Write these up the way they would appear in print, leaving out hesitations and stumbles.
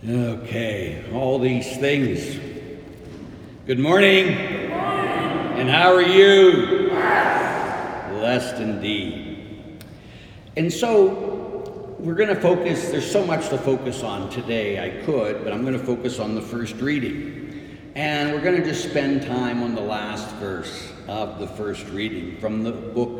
Okay, all these things. Good morning. Good morning. And how are you? Blessed. Blessed indeed. And so we're going to focus, there's so much to focus on today. I could, but I'm going to focus on the first reading. And we're going to just spend time on the last verse of the first reading from the book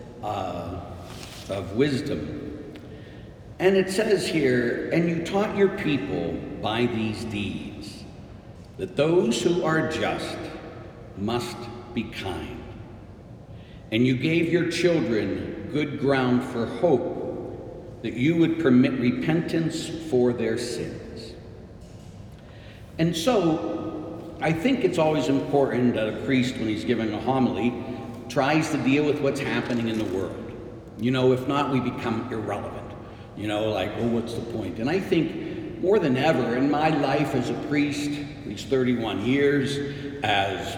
of Wisdom. And it says here, "And you taught your people by these deeds, that those who are just must be kind. And you gave your children good ground for hope, that you would permit repentance for their sins." And so, I think it's always important that a priest, when he's giving a homily, tries to deal with what's happening in the world. You know, if not, we become irrelevant. You know, like, oh, what's the point? And I think more than ever in my life as a priest, these 31 years, as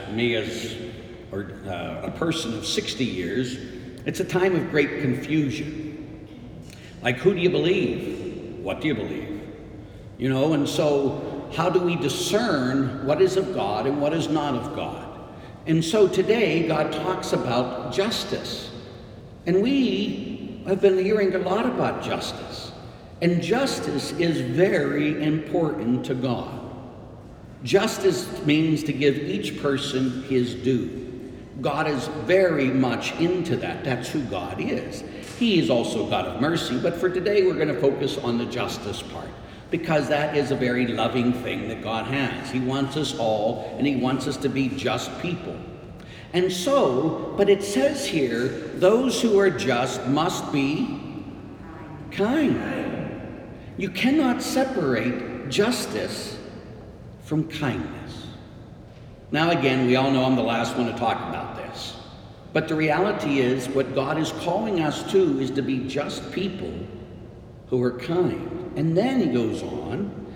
a person of 60 years, it's a time of great confusion. Like, who do you believe? What do you believe? You know, and so how do we discern what is of God and what is not of God? And so today, God talks about justice. And we have been hearing a lot about justice. And justice is very important to God. Justice means to give each person his due. God is very much into that. That's who God is. He is also God of mercy, but for today we're going to focus on the justice part, because that is a very loving thing that God has. He wants us all, and he wants us to be just people. And so, but it says here, those who are just must be kind. You cannot separate justice from kindness. Now again, we all know I'm the last one to talk about this. But the reality is, what God is calling us to is to be just people who are kind. And then he goes on,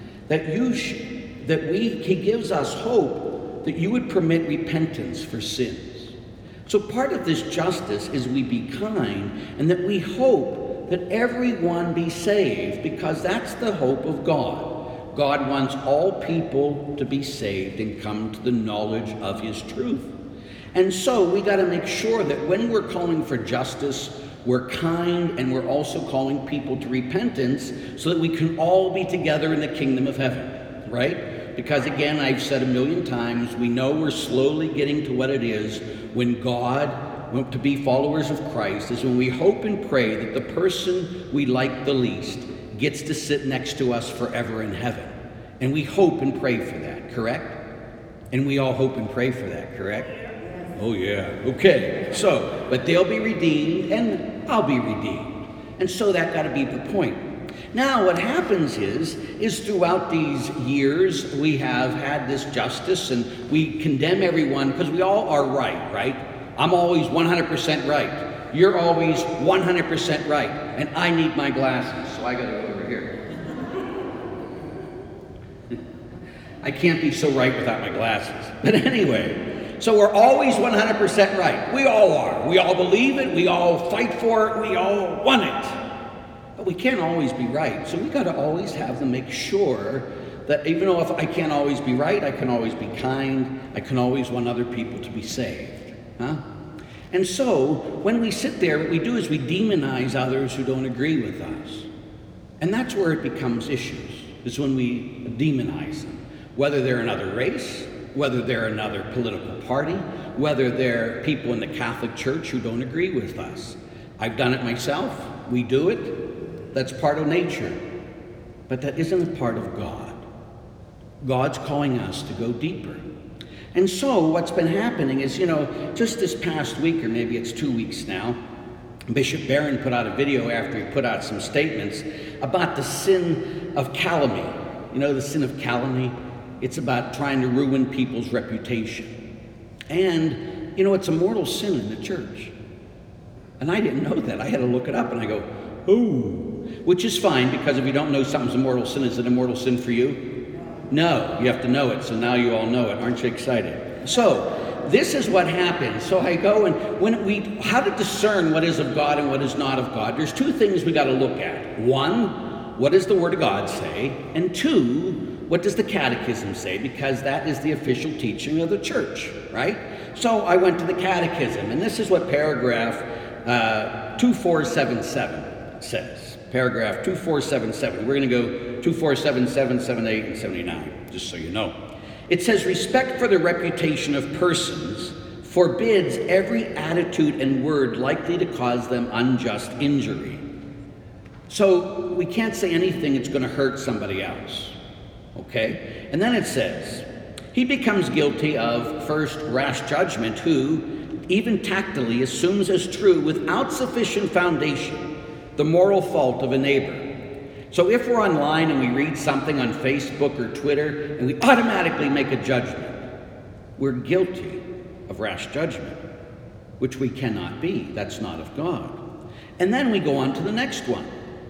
he gives us hope that you would permit repentance for sins. So part of this justice is we be kind, and that we hope that everyone be saved, because that's the hope of God. God wants all people to be saved and come to the knowledge of his truth. And so we got to make sure that when we're calling for justice, we're kind, and we're also calling people to repentance, so that we can all be together in the kingdom of heaven, right? Because again, I've said a million times, we know we're slowly getting to what it is when to be followers of Christ, is when we hope and pray that the person we like the least gets to sit next to us forever in heaven. And we hope and pray for that, correct? And we all hope and pray for that, correct? Oh yeah, okay. So, but they'll be redeemed and I'll be redeemed. And so that got to be the point. Now what happens is throughout these years we have had this justice, and we condemn everyone because we all are right? I'm always 100% right. You're always 100% right. And I need my glasses, so I gotta go over here. I can't be so right without my glasses. But anyway, so we're always 100% right. We all are. We all believe it. We all fight for it. We all want it. But we can't always be right. So we got to always have to make sure that even though if I can't always be right, I can always be kind. I can always want other people to be saved. Huh? And so when we sit there, what we do is we demonize others who don't agree with us. And that's where it becomes issues, is when we demonize them. Whether they're another race, whether they're another political party, whether they're people in the Catholic Church who don't agree with us. I've done it myself. We do it. That's part of nature. But that isn't a part of God. God's calling us to go deeper. And so what's been happening is, just this past week, or maybe it's 2 weeks now, Bishop Barron put out a video after he put out some statements about the sin of calumny. You know, the sin of calumny? It's about trying to ruin people's reputation. And, it's a mortal sin in the church. And I didn't know that. I had to look it up, and I go, oh. Which is fine, because if you don't know something's a mortal sin, is it a mortal sin for you? No, you have to know it, so now you all know it. Aren't you excited? So, this is what happens. So I go, and how to discern what is of God and what is not of God. There's two things we got to look at. One, what does the Word of God say? And two, what does the Catechism say? Because that is the official teaching of the church, right? So I went to the Catechism, and this is what paragraph 2477 says. Paragraph 2477. We're going to go 2477, 78, and 79, just so you know. It says, respect for the reputation of persons forbids every attitude and word likely to cause them unjust injury. So we can't say anything that's going to hurt somebody else, okay? And then it says, he becomes guilty of, first, rash judgment, who, even tactily, assumes as true without sufficient foundation the moral fault of a neighbor. So if we're online and we read something on Facebook or Twitter and we automatically make a judgment, we're guilty of rash judgment, which we cannot be. That's not of God. And then we go on to the next one.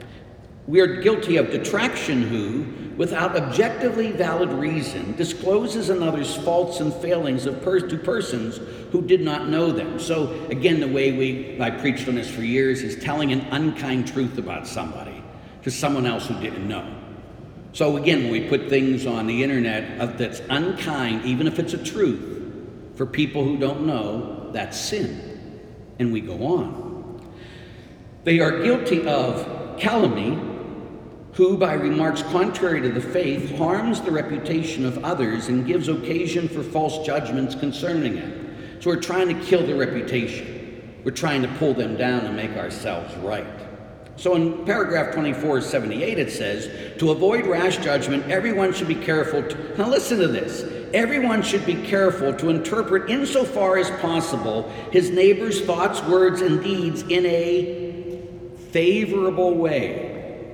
We are guilty of detraction who, without objectively valid reason, discloses another's faults and failings to persons who did not know them. So again, the way I preached on this for years is telling an unkind truth about somebody to someone else who didn't know. So again, when we put things on the internet that's unkind, even if it's a truth, for people who don't know, that's sin. And we go on. They are guilty of calumny, who by remarks contrary to the faith harms the reputation of others and gives occasion for false judgments concerning it. So we're trying to kill the reputation. We're trying to pull them down and make ourselves right. So in paragraph 2478 it says, to avoid rash judgment, everyone should be careful now listen to this. Everyone should be careful to interpret insofar as possible his neighbor's thoughts, words, and deeds in a favorable way.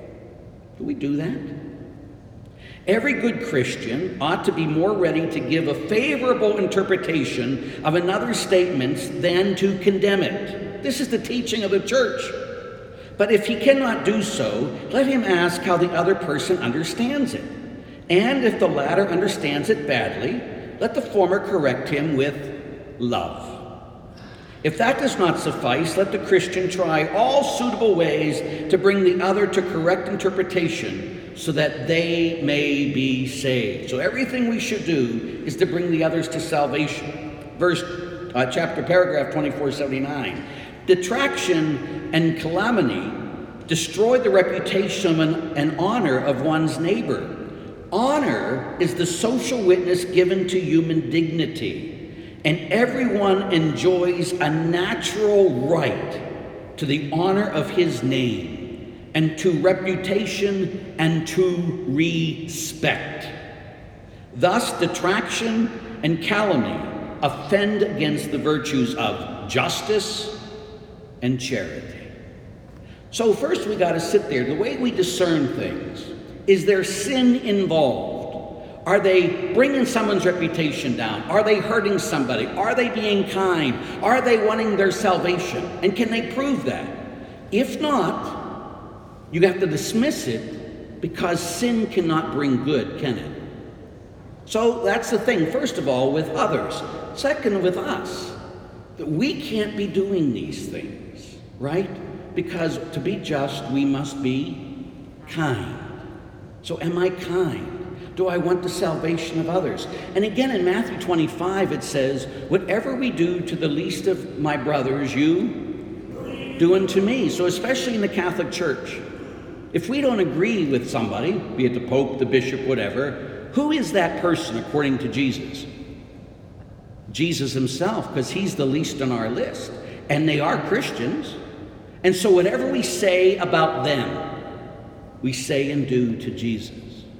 Do we do that? Every good Christian ought to be more ready to give a favorable interpretation of another's statements than to condemn it. This is the teaching of the church. But if he cannot do so, let him ask how the other person understands it. And if the latter understands it badly, let the former correct him with love. If that does not suffice, let the Christian try all suitable ways to bring the other to correct interpretation so that they may be saved. So everything we should do is to bring the others to salvation. Paragraph 2479. Detraction and calumny destroy the reputation and honor of one's neighbor. Honor is the social witness given to human dignity, and everyone enjoys a natural right to the honor of his name and to reputation and to respect. Thus, detraction and calumny offend against the virtues of justice and charity. So first we got to sit there. The way we discern things, is there sin involved? Are they bringing someone's reputation down? Are they hurting somebody? Are they being kind? Are they wanting their salvation? And can they prove that? If not, you have to dismiss it because sin cannot bring good, can it? So that's the thing, first of all, with others. Second, with us. We can't be doing these things, right? Because to be just, we must be kind. So am I kind? Do I want the salvation of others? And again, in Matthew 25, it says, whatever we do to the least of my brothers, you do unto me. So especially in the Catholic Church, if we don't agree with somebody, be it the Pope, the Bishop, whatever, who is that person according to Jesus? Jesus himself, because he's the least on our list. And they are Christians. And so whatever we say about them, we say and do to Jesus.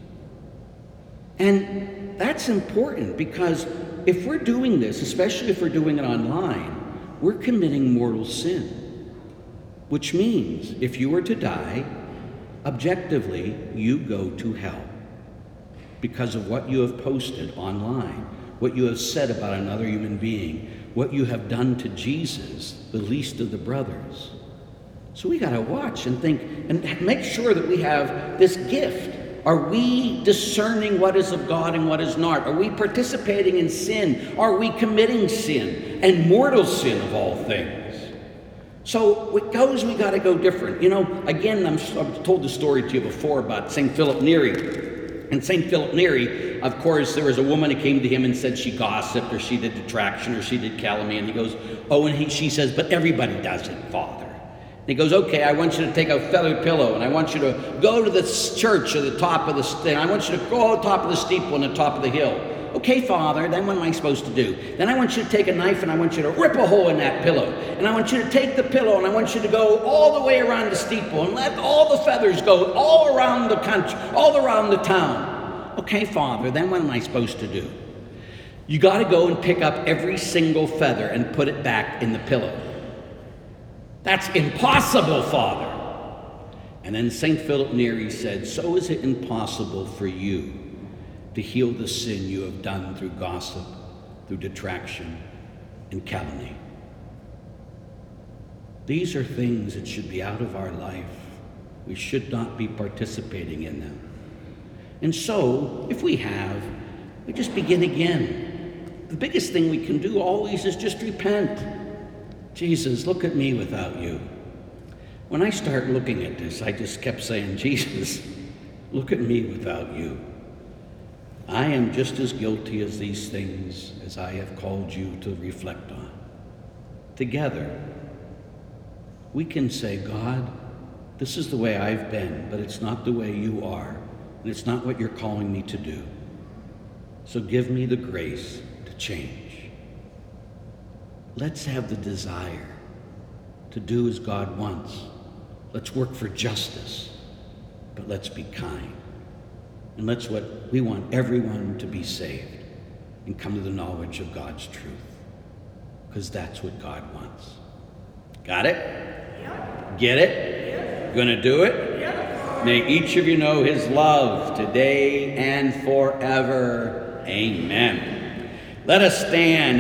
And that's important because if we're doing this, especially if we're doing it online, we're committing mortal sin. Which means if you were to die, objectively, you go to hell because of what you have posted online, what you have said about another human being, what you have done to Jesus, the least of the brothers. So we got to watch and think and make sure that we have this gift. Are we discerning what is of God and what is not? Are we participating in sin? Are we committing sin and mortal sin of all things? So it goes, we got to go different. You know, again, I've told the story to you before about St. Philip Neri. And St. Philip Neri, of course, there was a woman who came to him and said she gossiped, or she did detraction, or she did calumny. And he goes, oh, and she says, but everybody does it, Father. And he goes, okay, I want you to take a feather pillow, and I want you to go to the church at the top of and I want you to go to the top of the steeple and the top of the hill. Okay, Father, then what am I supposed to do? Then I want you to take a knife and I want you to rip a hole in that pillow. And I want you to take the pillow and I want you to go all the way around the steeple and let all the feathers go all around the country, all around the town. Okay, Father, then what am I supposed to do? You got to go and pick up every single feather and put it back in the pillow. That's impossible, Father. And then St. Philip Neri said, so is it impossible for you to heal the sin you have done through gossip, through detraction, and calumny. These are things that should be out of our life. We should not be participating in them. And so, if we have, we just begin again. The biggest thing we can do always is just repent. Jesus, look at me without you. When I start looking at this, I just kept saying, Jesus, look at me without you. I am just as guilty as these things as I have called you to reflect on. Together, we can say, God, this is the way I've been, but it's not the way you are, and it's not what you're calling me to do. So give me the grace to change. Let's have the desire to do as God wants. Let's work for justice, but let's be kind. And we want everyone to be saved and come to the knowledge of God's truth, because that's what God wants. Got it? Yep. Get it? Yep. Gonna do it? Yep. May each of you know his love today and forever. Amen. Let us stand.